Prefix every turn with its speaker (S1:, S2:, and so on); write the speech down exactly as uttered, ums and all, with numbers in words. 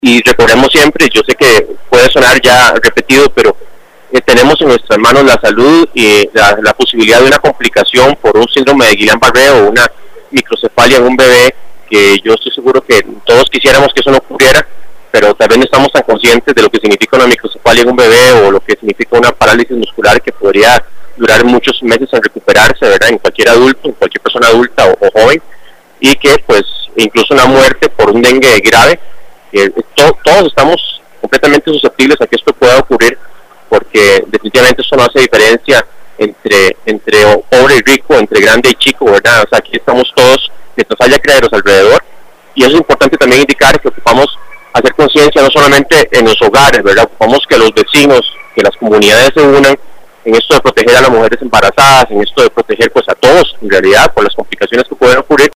S1: y recordemos siempre, yo sé que puede sonar ya repetido, pero eh, tenemos en nuestras manos la salud y la, la posibilidad de una complicación por un síndrome de Guillain-Barré o una microcefalia en un bebé, que yo estoy seguro que todos quisiéramos que eso no ocurriera, pero tal vez no estamos tan conscientes de lo que significa una microcefalia en un bebé o lo que significa una parálisis muscular que podría durar muchos meses en recuperarse, ¿verdad? En cualquier adulto, en cualquier persona adulta o, o joven, y que pues incluso una muerte por un dengue grave. Eh, to, todos estamos completamente susceptibles a que esto pueda ocurrir, porque definitivamente eso no hace diferencia entre entre pobre y rico, entre grande y chico, ¿verdad? O sea, aquí estamos todos, mientras haya criaderos alrededor, y eso es importante también indicar que ocupamos hacer conciencia no solamente en los hogares, ¿verdad? Ocupamos que los vecinos, que las comunidades se unan en esto de proteger a las mujeres embarazadas, en esto de proteger pues a todos, en realidad, por las complicaciones que pueden ocurrir,